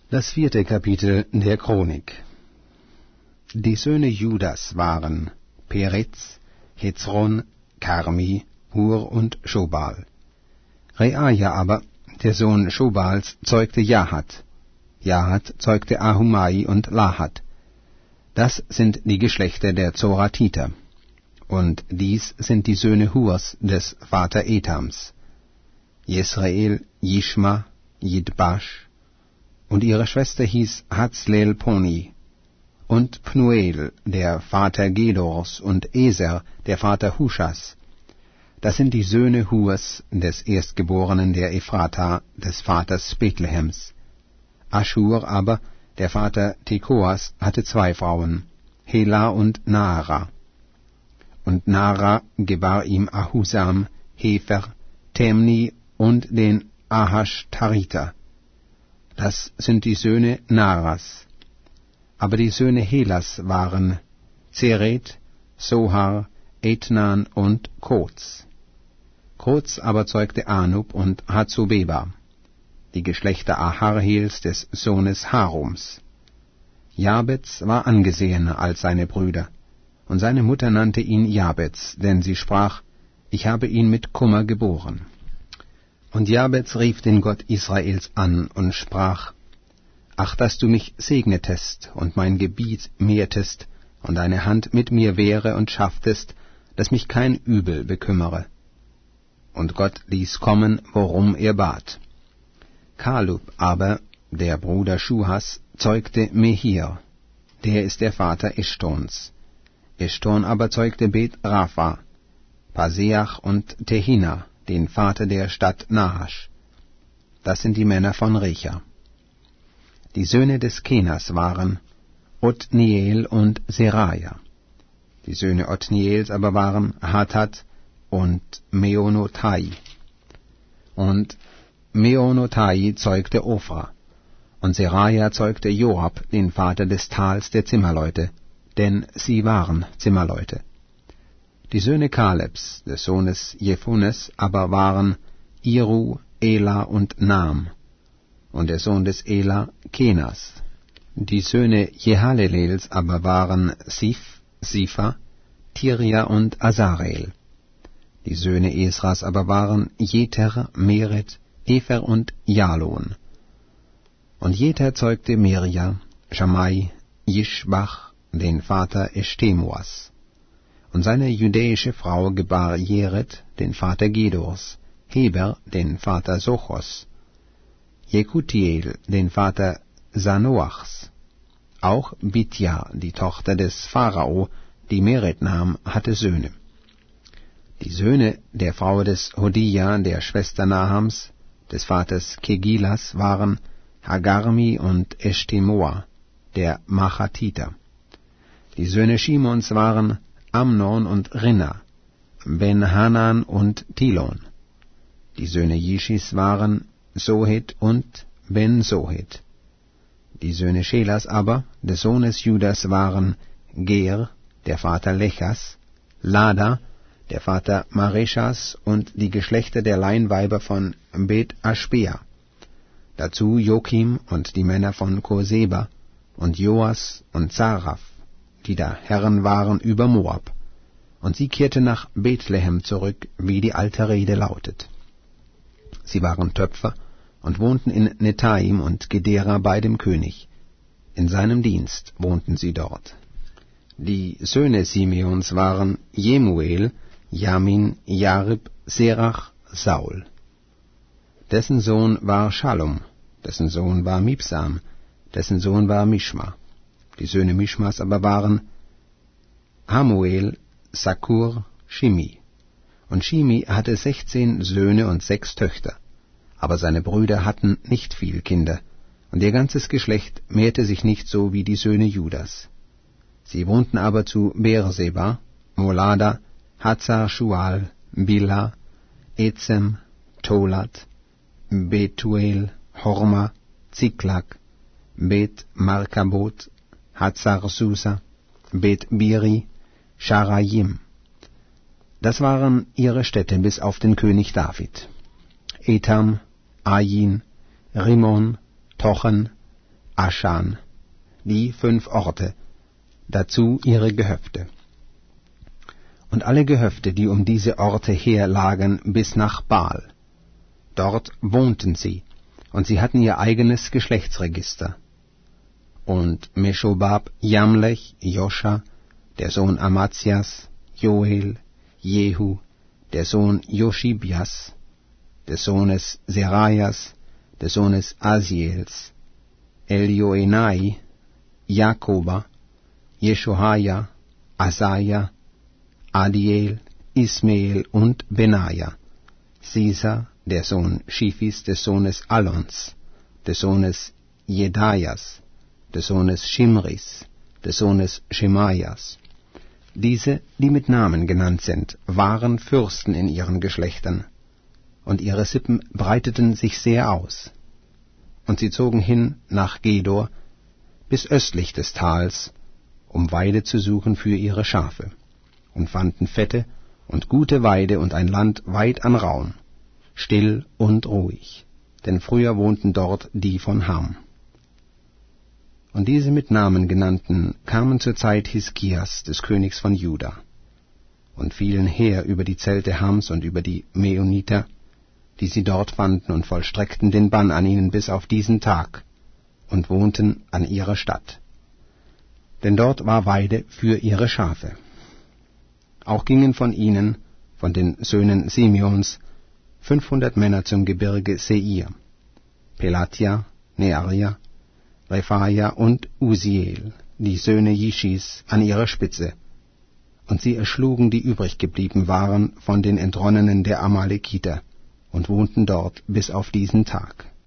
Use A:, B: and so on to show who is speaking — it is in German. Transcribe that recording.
A: Das 4. Kapitel der Chronik. Die Söhne Judas waren Perez, Hezron, Karmi, Hur und Schobal. Reaja aber, der Sohn Schobals, zeugte Jahat. Jahat zeugte Ahumai und Lahat. Das sind die Geschlechter der Zoratiter. Und dies sind die Söhne Hurs des Vater Etams: Jesrael, Jishma, Jidbash, und ihre Schwester hieß Hatzlelponi, und Pnuel, der Vater Gedors, und Eser, der Vater Huschas. Das sind die Söhne Hurs, des Erstgeborenen der Ephrata, des Vaters Bethlehems. Aschur aber, der Vater Tekoas, hatte 2 Frauen, Hela und Naara. Und Naara gebar ihm Ahusam, Hefer, Temni und den Ahashtariter. Das sind die Söhne Naaras. Aber die Söhne Helas waren Zeret, Sohar, Etnan und Koz. Koz aber zeugte Anub und Hazobeba, die Geschlechter Aharhels des Sohnes Harums. Jabez war angesehener als seine Brüder, und seine Mutter nannte ihn Jabez, denn sie sprach: Ich habe ihn mit Kummer geboren. Und Jabez rief den Gott Israels an und sprach: Ach, dass du mich segnetest und mein Gebiet mehrtest und deine Hand mit mir wäre und schafftest, dass mich kein Übel bekümmere. Und Gott ließ kommen, worum er bat. Kalub aber, der Bruder Schuhas, zeugte Mehir, der ist der Vater Eschtons. Eschton aber zeugte Bet Rapha, Paseach und Tehina, den Vater der Stadt Nahasch. Das sind die Männer von Recha. Die Söhne des Kenas waren Othniel und Seraja. Die Söhne Othniels aber waren Hatat und Meonotai. Und Meonotai zeugte Ophra. Und Seraja zeugte Joab, den Vater des Tals der Zimmerleute, denn sie waren Zimmerleute. Die Söhne Kalebs, des Sohnes Jephunes, aber waren Iru, Ela und Nam, und der Sohn des Ela Kenas. Die Söhne Jehalelels aber waren Sif, Sifa, Tiria und Azarel. Die Söhne Esras aber waren Jeter, Meret, Efer und Jalon. Und Jeter zeugte Mirja, Schamai, Jischbach, den Vater Eshtemoas. Und seine jüdische Frau gebar Jered, den Vater Gedors, Heber, den Vater Sochos, Jekutiel, den Vater Sanoachs. Auch Bitja, die Tochter des Pharao, die Meret nahm, hatte Söhne. Die Söhne der Frau des Hodia, der Schwester Nahams, des Vaters Kegilas, waren Hagarmi und Eshtemoa, der Machatiter. Die Söhne Shimons waren Amnon und Rinna, Ben-Hanan und Tilon. Die Söhne Jischis waren Sohet und Ben-Sohet. Die Söhne Schelas aber, des Sohnes Judas, waren Ger, der Vater Lechas, Lada, der Vater Mareschas, und die Geschlechter der Leinweiber von Bet Aschbea. Dazu Jokim und die Männer von Koseba und Joas und Zaraph, die da Herren waren über Moab. Und sie kehrten nach Bethlehem zurück, wie die alte Rede lautet. Sie waren Töpfer und wohnten in Netaim und Gedera bei dem König. In seinem Dienst wohnten sie dort. Die Söhne Simeons waren Jemuel, Jamin, Jarib, Serach, Saul. Dessen Sohn war Schallum, dessen Sohn war Mibsam, dessen Sohn war Mischma. Die Söhne Mischmas aber waren Hamuel, Sakur, Shimi. Und Shimi hatte 16 Söhne und 6 Töchter. Aber seine Brüder hatten nicht viel Kinder, und ihr ganzes Geschlecht mehrte sich nicht so wie die Söhne Judas. Sie wohnten aber zu Beerseba, Molada, Hazar Shual, Bila, Ezem, Tolat, Betuel, Horma, Ziklag, Bet Markabot, Hazar Susa, Bet Biri, Scharajim. Das waren ihre Städte bis auf den König David. Etam, Ain, Rimmon, Tochen, Aschan, die 5 Orte, dazu ihre Gehöfte. Und alle Gehöfte, die um diese Orte her lagen, bis nach Baal. Dort wohnten sie, und sie hatten ihr eigenes Geschlechtsregister. Und Meschobab, Jamlech, Joscha, der Sohn Amazias, Joel, Jehu, der Sohn Joschibias, des Sohnes Serajas, des Sohnes Asiels, Elioenai, Jakoba, Jeshohaja, Asaja, Adiel, Ismael und Benaja, Sisa, der Sohn Schifis, des Sohnes Alons, des Sohnes Jedajas, des Sohnes Schimris, des Sohnes Schemajas. Diese, die mit Namen genannt sind, waren Fürsten in ihren Geschlechtern, und ihre Sippen breiteten sich sehr aus. Und sie zogen hin nach Gedor bis östlich des Tals, um Weide zu suchen für ihre Schafe, und fanden fette und gute Weide und ein Land weit an Raum, still und ruhig, denn früher wohnten dort die von Ham. Und diese mit Namen genannten kamen zur Zeit Hiskias, des Königs von Juda, und fielen her über die Zelte Hams und über die Meuniter, die sie dort fanden, und vollstreckten den Bann an ihnen bis auf diesen Tag, und wohnten an ihrer Stadt. Denn dort war Weide für ihre Schafe. Auch gingen von ihnen, von den Söhnen Simeons, 500 Männer zum Gebirge Seir, Pelatia, Nearia, Rephaia und Usiel, die Söhne Jischis, an ihrer Spitze, und sie erschlugen die übrig geblieben waren von den Entronnenen der Amalekiter, und wohnten dort bis auf diesen Tag.